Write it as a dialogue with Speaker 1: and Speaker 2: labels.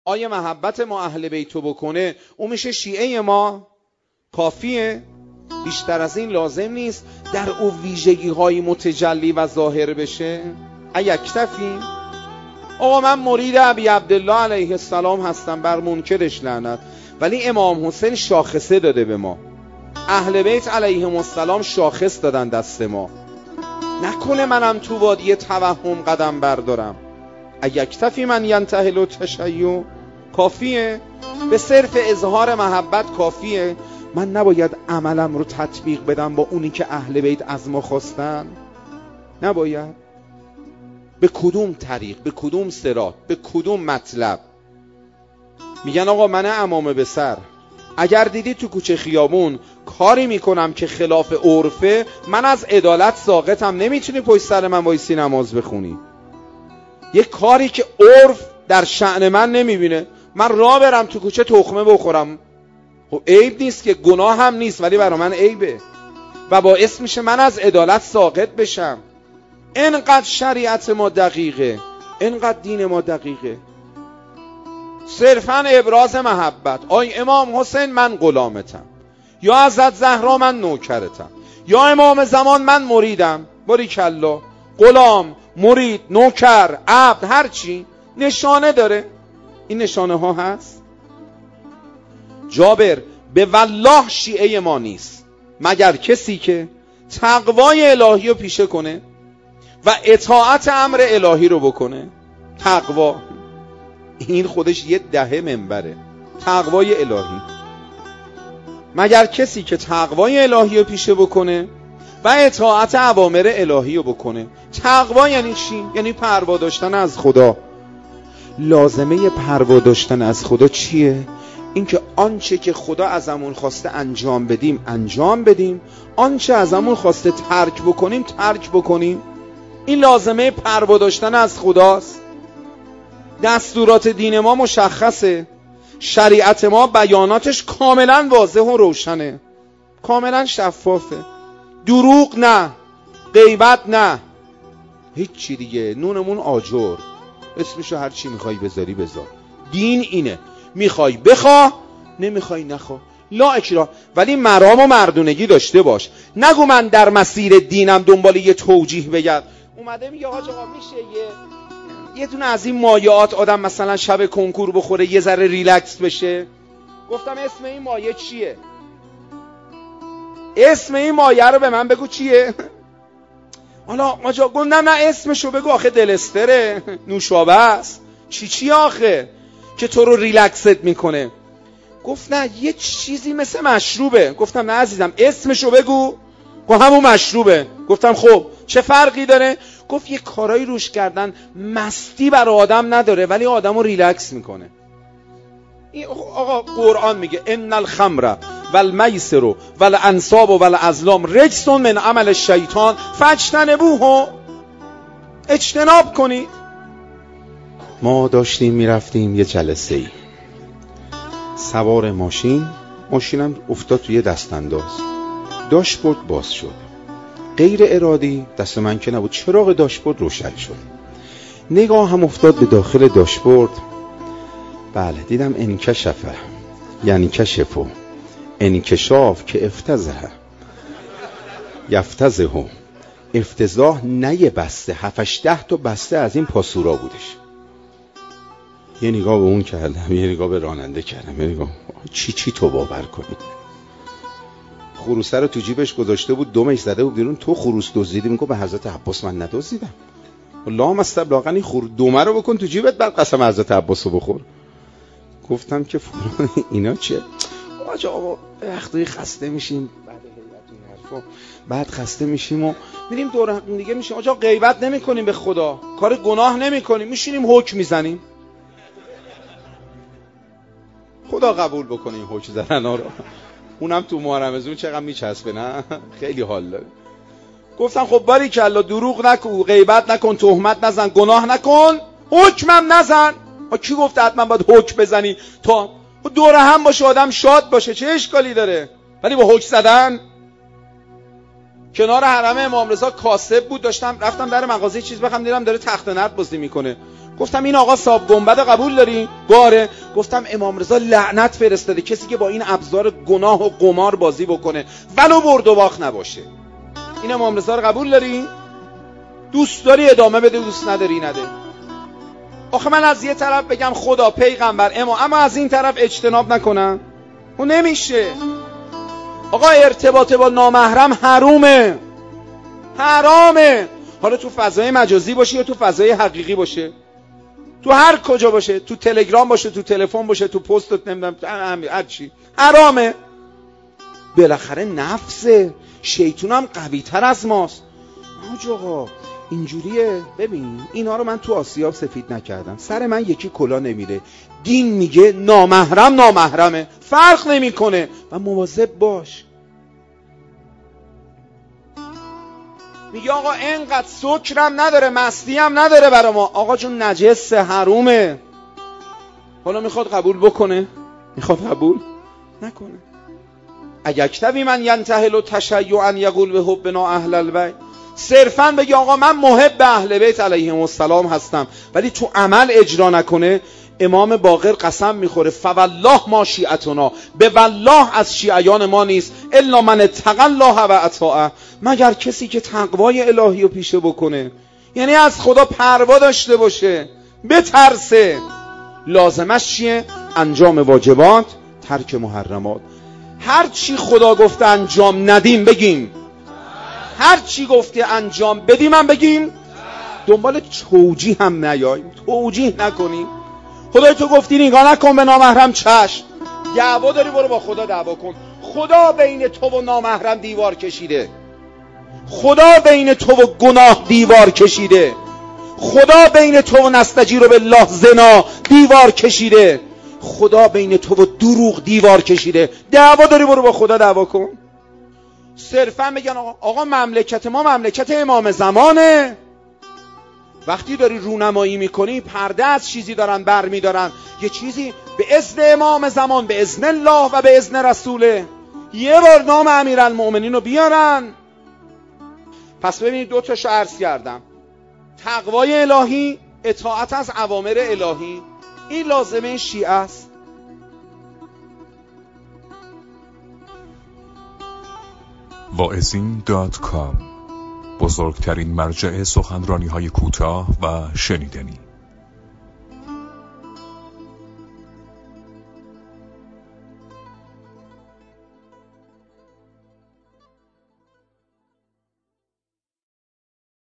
Speaker 1: آیا محبت ما اهل بیتو بکنه اون میشه شیعه ما؟ کافیه؟ بیشتر از این لازم نیست در او ویژگی های متجلی و ظاهر بشه؟ ایکتفی؟ آقا من مرید ابی عبدالله علیه السلام هستم، بر منکرش لعنت، ولی امام حسین شاخصه داده به ما، اهل بیت علیهم السلام شاخص دادن دست ما، نکنه منم تو وادی توهم قدم بردارم. ایکتفی من ینتهل التشیع؟ کافیه؟ به صرف اظهار محبت کافیه؟ من نباید عملم رو تطبیق بدم با اونی که اهل بیت از ما خواستن؟ نباید؟ به کدوم طریق، به کدوم صراط، به کدوم مطلب؟ میگن آقا من عمامه به سر، اگر دیدی تو کوچه خیابون کاری میکنم که خلاف عرفه، من از عدالت ساقطم، نمیتونی پشت سر من وایسی نماز بخونی. یه کاری که عرف در شأن من نمیبینه، من راه برم تو کوچه تخمه بخورم، خب عیب نیست که، گناه هم نیست، ولی برای من عیبه و باعث میشه من از عدالت ساقط بشم. اینقدر شریعت ما دقیقه، اینقدر دین ما دقیقه، صرفا ابراز محبت. آی امام حسین من غلامتم، یا حضرت زهرا من نوکرتم، یا امام زمان من مریدم، باریکالله، غلام، مرید، نوکر، عبد، هرچی نشانه داره. این نشانه ها هست. جابر به والله شیعه ما نیست مگر کسی که تقوای الهی رو پیشه کنه و اطاعت امر الهی رو بکنه. تقوا این خودش یه دهه منبره، تقوای الهی. مگر کسی که تقوای الهی رو پیشه بکنه و اطاعت اوامر الهی رو بکنه. تقوا یعنی چی؟ یعنی پروا داشتن از خدا. لازمه پروا داشتن از خدا چیه؟ اینکه آنچه که خدا ازمون خواسته انجام بدیم، آنچه ازمون خواسته ترک بکنیم ترک بکنیم. این لازمه پروا داشتن از خداست. دستورات دین ما مشخصه، شریعت ما بیاناتش کاملا واضح و روشنه، کاملا شفافه. دروغ نه، غیبت نه، هیچی دیگه، نونمون آجر، اسمشو هر چی میخوای بذاری بذار. دین اینه، میخوای بخواه، نمیخوای نخواه، لا اکراه. ولی مرام و مردونگی داشته باش. نگو من در مسیر دینم دنبال یه توجیه بگرد. اومده میگه حاج آقا میشه یه دونه از این مایعات آدم مثلا شب کنکور بخوره یه ذره ریلکس بشه؟ گفتم اسم این مایع چیه؟ اسم این مایع رو به من بگو چیه؟ حالا آجا گفتم نه اسمشو بگو، آخه دلستره، نوشابه است، چی آخه که تو رو ریلکست میکنه؟ گفت نه یه چیزی مثل مشروبه. گفتم نه عزیزم اسمشو بگو. گفت همون مشروبه. گفتم خب چه فرقی داره؟ گفت یه کارایی روش کردن مستی برای آدم نداره ولی آدمو ریلکس میکنه. آقا قرآن میگه ان الخمر والمیسر والانصاب والازلام رجس من عمل الشیطان فاجتنبوه، اجتناب کنید. ما داشتیم میرفتیم یه جلسه ای، سوار ماشینم افتاد توی دست انداز، داشبورد باز شد، غیر ارادی، دست من که نبود، چراغ داشبورد روشن شد، نگاه هم افتاد به داخل داشبورد. بله دیدم انکشفه، یعنی کشفو، انکشاف که افتزه، یفتزه، افتضاح نه بسته، 7-8 تا بسته از این پاسورا بودش. یه نگاه به اون کردم، یه نگاه به راننده کردم، یه نگاه چی تو باور کنید. خروسه رو تو جیبش گذاشته بود، دمش زده بود بیرون. تو خروس دزدیدی؟ میگه به حضرت عباس من ندزدیدم. اللهم استبلاغا این دومه رو بکن تو جیبت، بعد قسم حضرت عباس رو بخور. گفتم که فلان اینا چه؟ آقا وقتی خسته میشیم بعد خسته میشیم و میریم دور هم دیگه میشیم. آقا غیبت نمیکنیم به خدا، کار گناه نمیکنیم، میشینیم حکم میزنیم. خدا قبول بکنه این حکم زدنا رو. اونم تو محرم از اون چقدر میچسبه، نه خیلی حال داره. گفتم خب باریکالله، دروغ نکن، غیبت نکن، تهمت نزن، گناه نکن، حکمم نزن. کی گفته حتما باید حکم بزنی تا دور هم باشه آدم شاد باشه؟ چه اشکالی داره؟ ولی با حکم زدن. کنار حرم امام رضا کاسب بود، رفتم در مغازه چیز بخرم، دیدم داره تخت نرد بازی میکنه. گفتم این آقا صاحب گنبد قبول داری؟ باره. گفتم امام رضا لعنت فرستاده کسی که با این ابزار گناه و قمار بازی بکنه ولو برد و باخت نباشه. این امام رضا رو قبول داری؟ دوست داری ادامه بده، دوست نداری نده. آخه من از یه طرف بگم خدا پیغمبر اما از این طرف اجتناب نکنم؟ اون نمیشه. آقا ارتباط با نامحرم حرامه. حالا تو فضای مجازی باشه یا تو فضای حقیقی باشه، تو هر کجا باشه، تو تلگرام باشه، تو تلفن باشه، تو پست، نمیدونم هر چی، حرامه. بالاخره نفسه، شیطون هم قوی تر از ماست. آقا اینجوریه. ببین اینا رو من تو آسیاب سفید نکردم، سر من یکی کلا نمیره. دین میگه نامحرمه، فرق نمیکنه و مواظب باش. میگه آقا اینقدر سکرم نداره، مستی هم نداره برا ما. آقا جون نجس، حرومه. حالا میخواد قبول بکنه، میخواد قبول نکنه. اگکتبی من ینتهل تشیعا یقول به حبنا اهل البیت، صرفا بگی آقا من محب اهل بیت علیهم السلام هستم ولی تو عمل اجرا نکنه، امام باقر قسم میخوره فوالله ما شیعتنا، به والله از شیعیان ما نیست الا من اتقی الله و اطاعه، مگر کسی که تقوای الهی رو پیشه بکنه، یعنی از خدا پروا داشته باشه، بترسه. لازمش چیه؟ انجام واجبات، ترک محرمات. هر چی خدا گفته انجام ندیم بگیم، هر چی گفته انجام بدیم هم بگیم، دنبال توجیه هم نیاییم، توجیه نکنیم. خدای تو گفتی نگاه نکن به نامحرم، چشم. دعوا داری برو با خدا دعوا کن. خدا بین تو و نامحرم دیوار کشیده، خدا بین تو و گناه دیوار کشیده، خدا بین تو و نستجیر بالله زنا دیوار کشیده، خدا بین تو و دروغ دیوار کشیده. دعوا داری برو با خدا دعوا کن. صرفا بگن آقا مملکت ما مملکت امام زمانه. وقتی داری رونمایی میکنی پرده از چیزی دارن بر میدارن، یه چیزی به اذن امام زمان، به اذن الله و به اذن رسوله. یه بار نام امیرالمؤمنین رو بیارن. پس ببینید دو تاشو عرض کردم، تقوای الهی، اطاعت از اوامر الهی، این لازمه شیعه است.
Speaker 2: واعظین.com، بزرگترین مرجع سخنرانی‌های کوتاه و شنیدنی.